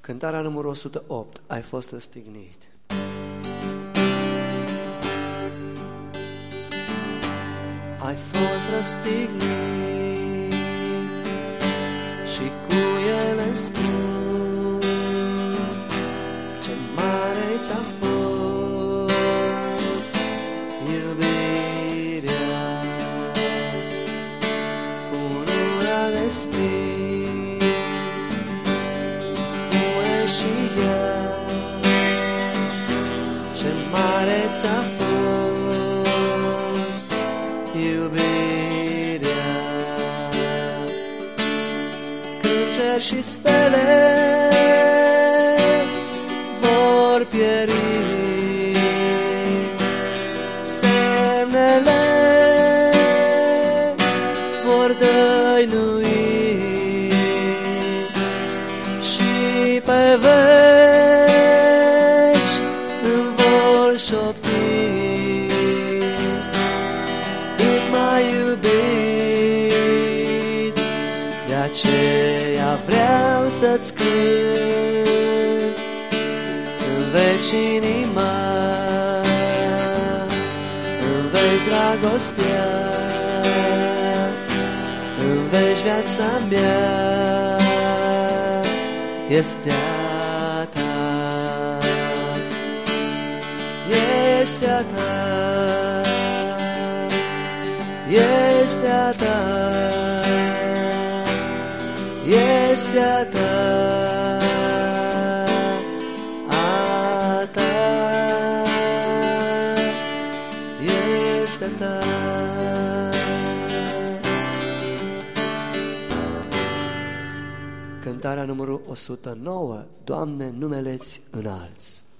Cântarea numărul 108, ai fost răstignit. Ai fost răstignit și cu ele spun ce mare ți-a fost iubirea, cu unura de spirit spune și ea ce mare ți-a fost iubirea. Când cer și stele vor pieri, semnele vor dăinui și pe veci îmi vor șopti, m-ai iubit, de aceea vreau să-ți cânt în veci inima, în veci dragostea, în veci viața mea este a ta, este a ta, este a ta, este a ta, a ta, este a ta. Cântarea numărul 109, Doamne, numele-ți înalți.